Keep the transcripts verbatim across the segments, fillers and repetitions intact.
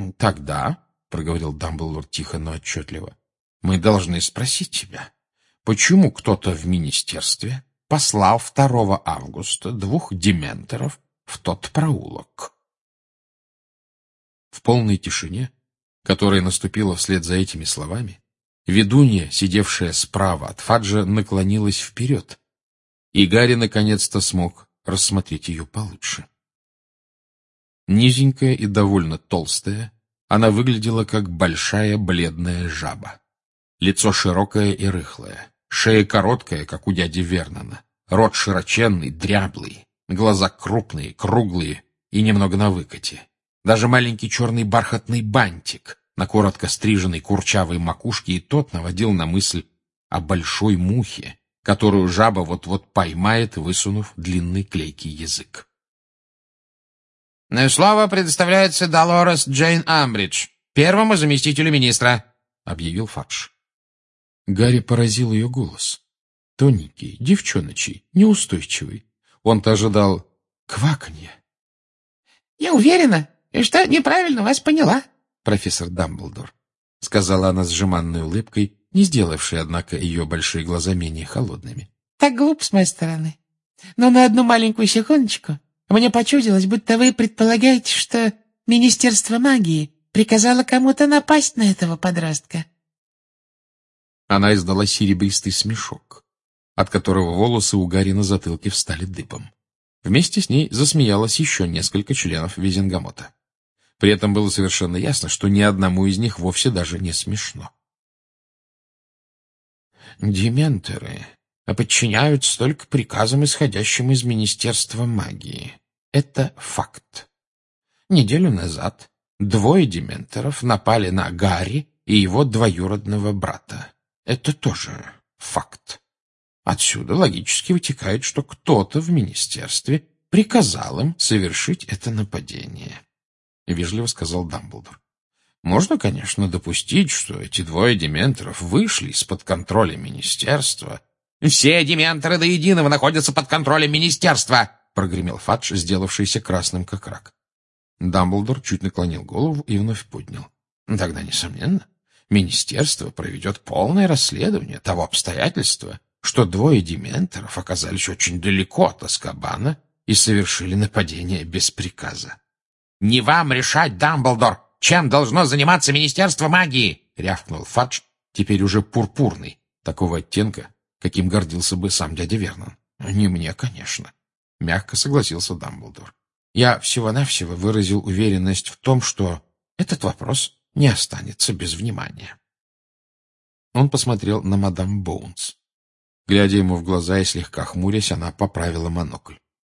Тогда, — проговорил Дамблдор тихо, но отчетливо, — мы должны спросить тебя, почему кто-то в министерстве послал второго августа двух дементоров в тот проулок? В полной тишине, которая наступила вслед за этими словами, ведунья, сидевшая справа от Фаджа, наклонилась вперед, и Гарри наконец-то смог рассмотреть ее получше. Низенькая и довольно толстая, она выглядела как большая бледная жаба. Лицо широкое и рыхлое, шея короткая, как у дяди Вернона, рот широченный, дряблый, глаза крупные, круглые и немного на выкате. Даже маленький черный бархатный бантик на коротко стриженной курчавой макушке и тот наводил на мысль о большой мухе, которую жаба вот-вот поймает, высунув длинный клейкий язык. «Слово предоставляется Долорес Джейн Амбридж, первому заместителю министра», — объявил Фадж. Гарри поразил ее голос. Тоненький, девчоночий, неустойчивый. Он-то ожидал кваканья. — Я уверена, что неправильно вас поняла, профессор Дамблдор, — сказала она с жеманной улыбкой, не сделавшей, однако, ее большие глаза менее холодными. — Так глупо с моей стороны. Но на одну маленькую секундочку мне почудилось, будто вы предполагаете, что Министерство магии приказало кому-то напасть на этого подростка. Она издала серебристый смешок, от которого волосы у Гарри на затылке встали дыбом. Вместе с ней засмеялось еще несколько членов Визенгамота. При этом было совершенно ясно, что ни одному из них вовсе даже не смешно. Дементоры подчиняются только приказам, исходящим из Министерства магии. Это факт. Неделю назад двое дементоров напали на Гарри и его двоюродного брата. Это тоже факт. Отсюда логически вытекает, что кто-то в министерстве приказал им совершить это нападение, — вежливо сказал Дамблдор. Можно, конечно, допустить, что эти двое дементоров вышли из-под контроля министерства. — Все дементоры до единого находятся под контролем министерства, — прогремел Фадж, сделавшийся красным как рак. Дамблдор чуть наклонил голову и вновь поднял. Тогда, несомненно, министерство проведет полное расследование того обстоятельства, что двое дементоров оказались очень далеко от Азкабана и совершили нападение без приказа. — Не вам решать, Дамблдор, чем должно заниматься Министерство магии! — рявкнул Фадж, теперь уже пурпурный, такого оттенка, каким гордился бы сам дядя Вернон. — Не мне, конечно, — мягко согласился Дамблдор. Я всего-навсего выразил уверенность в том, что этот вопрос не останется без внимания. Он посмотрел на мадам Боунс. Глядя ему в глаза и слегка хмурясь, она поправила монокль.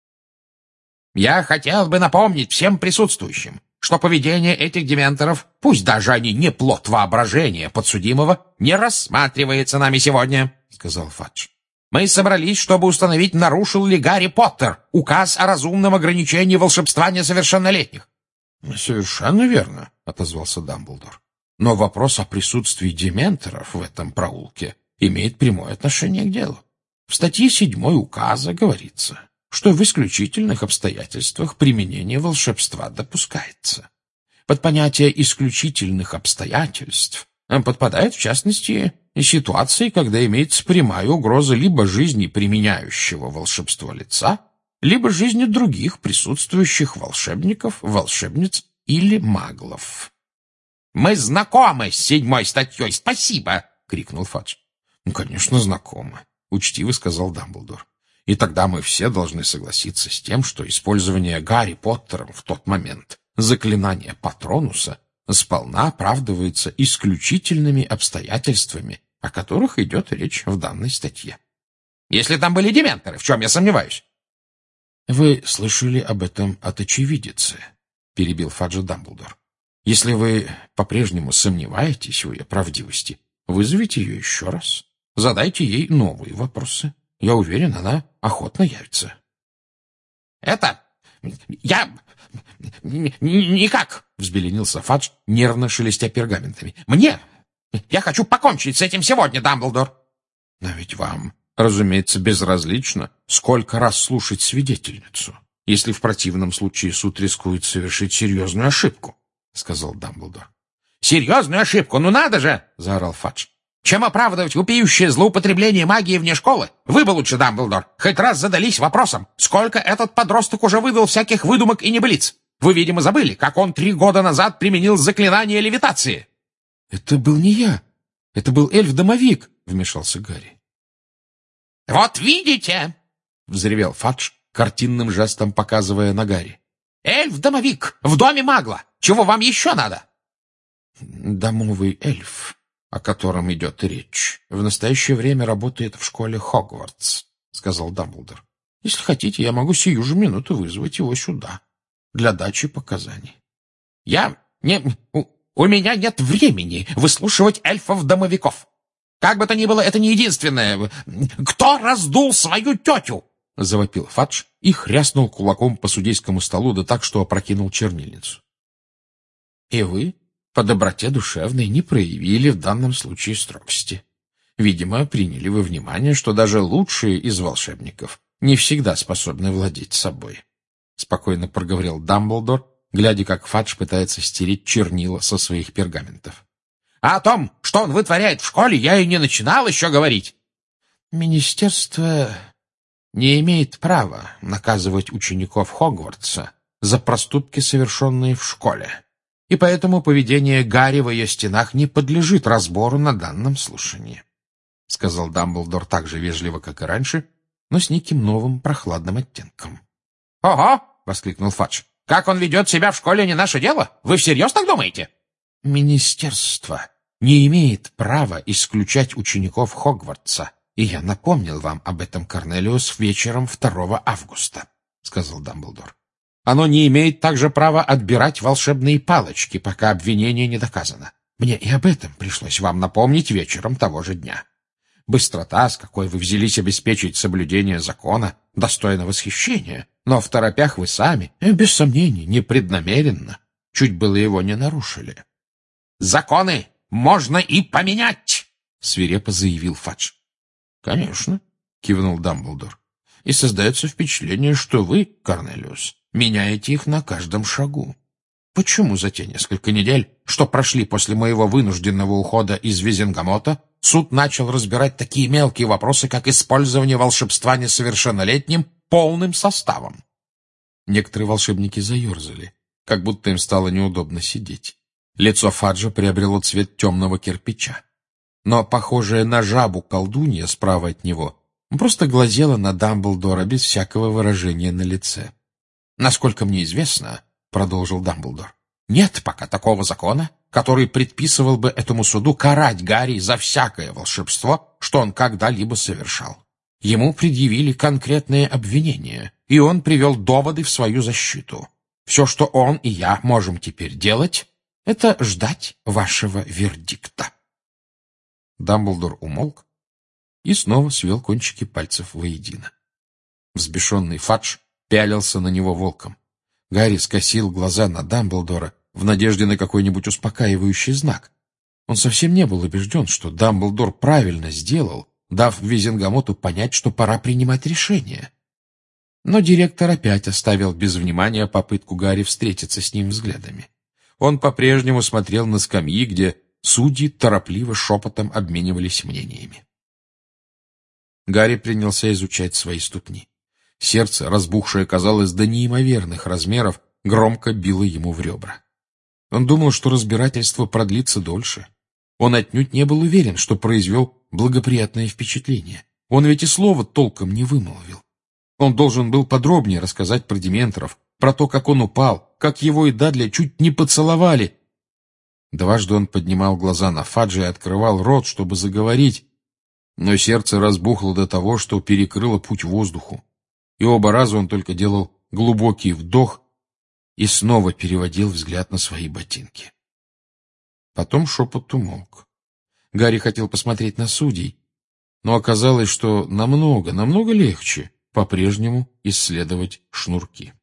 — Я хотел бы напомнить всем присутствующим, что поведение этих дементоров, пусть даже они не плод воображения подсудимого, не рассматривается нами сегодня, — сказал Фадж. — Мы собрались, чтобы установить, нарушил ли Гарри Поттер указ о разумном ограничении волшебства несовершеннолетних. — Совершенно верно, — отозвался Дамблдор. — Но вопрос о присутствии дементоров в этом проулке имеет прямое отношение к делу. В статье седьмой указа говорится, что в исключительных обстоятельствах применение волшебства допускается. Под понятие исключительных обстоятельств подпадает, в частности, ситуации, когда имеется прямая угроза либо жизни применяющего волшебство лица, либо жизни других присутствующих волшебников, волшебниц или маглов. — Мы знакомы с седьмой статьей, спасибо! — крикнул Фадж. — Ну, конечно, знакомы, — учтиво сказал Дамблдор. И тогда мы все должны согласиться с тем, что использование Гарри Поттером в тот момент заклинания Патронуса сполна оправдывается исключительными обстоятельствами, о которых идет речь в данной статье. — Если там были дементоры, в чем я сомневаюсь? — Вы слышали об этом от очевидицы, — перебил Фаджа Дамблдор. — Если вы по-прежнему сомневаетесь в ее правдивости, вызовите ее еще раз, задайте ей новые вопросы. Я уверен, она охотно явится. — Это... я... никак, — взбеленился Фадж, нервно шелестя пергаментами. — Мне... я хочу покончить с этим сегодня, Дамблдор. — Но ведь вам, разумеется, безразлично, сколько раз слушать свидетельницу, если в противном случае суд рискует совершить серьезную ошибку. — сказал Дамблдор. «Серьезную ошибку, ну надо же!» — заорал Фадж. «Чем оправдывать вопиющее злоупотребление магии вне школы? Вы бы лучше, Дамблдор, хоть раз задались вопросом, сколько этот подросток уже выдал всяких выдумок и небылиц. Вы, видимо, забыли, как он три года назад применил заклинание левитации». «Это был не я. Это был эльф-домовик», — вмешался Гарри. «Вот видите!» — взревел Фадж, картинным жестом показывая на Гарри. «Эльф-домовик в доме магла! Чего вам еще надо?» «Домовый эльф, о котором идет речь, в настоящее время работает в школе Хогвартс», — сказал Дамблдор. «Если хотите, я могу сию же минуту вызвать его сюда для дачи показаний». «Я... не... У, у меня нет времени выслушивать эльфов-домовиков. Как бы то ни было, это не единственное. Кто раздул свою тетю?» — завопил Фадж и хряснул кулаком по судейскому столу, да так, что опрокинул чернильницу. «И вы, по доброте душевной, не проявили в данном случае строгости. Видимо, приняли во внимание, что даже лучшие из волшебников не всегда способны владеть собой», — спокойно проговорил Дамблдор, глядя, как Фадж пытается стереть чернила со своих пергаментов. «А о том, что он вытворяет в школе, я и не начинал еще говорить». «Министерство не имеет права наказывать учеников Хогвартса за проступки, совершенные в школе, и поэтому поведение Гарри в ее стенах не подлежит разбору на данном слушании», — сказал Дамблдор так же вежливо, как и раньше, но с неким новым прохладным оттенком. «Ого!» — воскликнул Фадж. «Как он ведет себя в школе, не наше дело? Вы всерьез так думаете?» «Министерство не имеет права исключать учеников Хогвартса, и я напомнил вам об этом, Корнелиус, вечером второго августа», — сказал Дамблдор. «Оно не имеет также права отбирать волшебные палочки, пока обвинение не доказано. Мне и об этом пришлось вам напомнить вечером того же дня. Быстрота, с какой вы взялись обеспечить соблюдение закона, достойна восхищения, но в торопях вы сами, без сомнений, непреднамеренно, чуть было его не нарушили». «Законы можно и поменять!» — свирепо заявил Фадж. «Конечно», — кивнул Дамблдор. «И создается впечатление, что вы, Корнелиус, меняете их на каждом шагу. Почему за те несколько недель, что прошли после моего вынужденного ухода из Визенгамота, суд начал разбирать такие мелкие вопросы, как использование волшебства несовершеннолетним полным составом?» Некоторые волшебники заерзали, как будто им стало неудобно сидеть. Лицо Фаджа приобрело цвет темного кирпича. Но, похожая на жабу колдунья справа от него, просто глазела на Дамблдора без всякого выражения на лице. «Насколько мне известно, — продолжил Дамблдор, — нет пока такого закона, который предписывал бы этому суду карать Гарри за всякое волшебство, что он когда-либо совершал. Ему предъявили конкретные обвинения, и он привел доводы в свою защиту. Все, что он и я можем теперь делать, — это ждать вашего вердикта». Дамблдор умолк и снова свел кончики пальцев воедино. Взбешенный Фадж пялился на него волком. Гарри скосил глаза на Дамблдора в надежде на какой-нибудь успокаивающий знак. Он совсем не был убежден, что Дамблдор правильно сделал, дав Визенгамоту понять, что пора принимать решение. Но директор опять оставил без внимания попытку Гарри встретиться с ним взглядами. Он по-прежнему смотрел на скамьи, где судьи торопливо шепотом обменивались мнениями. Гарри принялся изучать свои ступни. Сердце, разбухшее, казалось, до неимоверных размеров, громко било ему в ребра. Он думал, что разбирательство продлится дольше. Он отнюдь не был уверен, что произвел благоприятное впечатление. Он ведь и слова толком не вымолвил. Он должен был подробнее рассказать про Дементоров, про то, как он упал, как его и Дадли чуть не поцеловали. Дважды он поднимал глаза на Фаджа и открывал рот, чтобы заговорить, но сердце разбухло до того, что перекрыло путь воздуху, и оба раза он только делал глубокий вдох и снова переводил взгляд на свои ботинки. Потом шепот умолк. Гарри хотел посмотреть на судей, но оказалось, что намного, намного легче по-прежнему исследовать шнурки.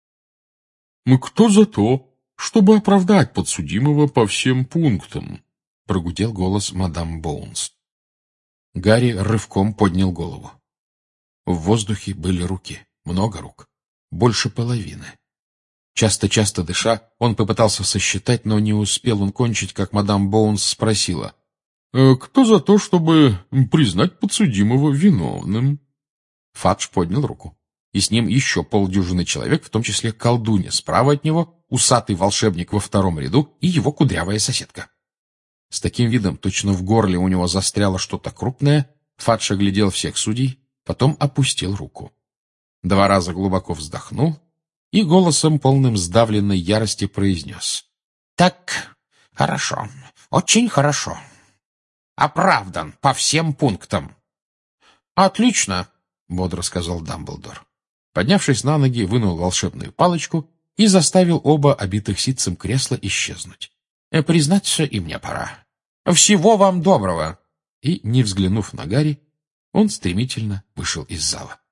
«Мы кто за то, чтобы оправдать подсудимого по всем пунктам?» — прогудел голос мадам Боунс. Гарри рывком поднял голову. В воздухе были руки, много рук, больше половины. Часто-часто дыша, он попытался сосчитать, но не успел он кончить, как мадам Боунс спросила: «Кто за то, чтобы признать подсудимого виновным?» Фадж поднял руку, и с ним еще полдюжины человек, в том числе колдунья справа от него, усатый волшебник во втором ряду и его кудрявая соседка. С таким видом, точно в горле у него застряло что-то крупное, Фадж оглядел всех судей, потом опустил руку. Два раза глубоко вздохнул и голосом, полным сдавленной ярости, произнес: «Так, хорошо, очень хорошо. Оправдан по всем пунктам». «Отлично», — бодро сказал Дамблдор. Поднявшись на ноги, вынул волшебную палочку и заставил оба обитых ситцем кресла исчезнуть. «Признаться, и мне пора. Всего вам доброго!» И, не взглянув на Гарри, он стремительно вышел из зала.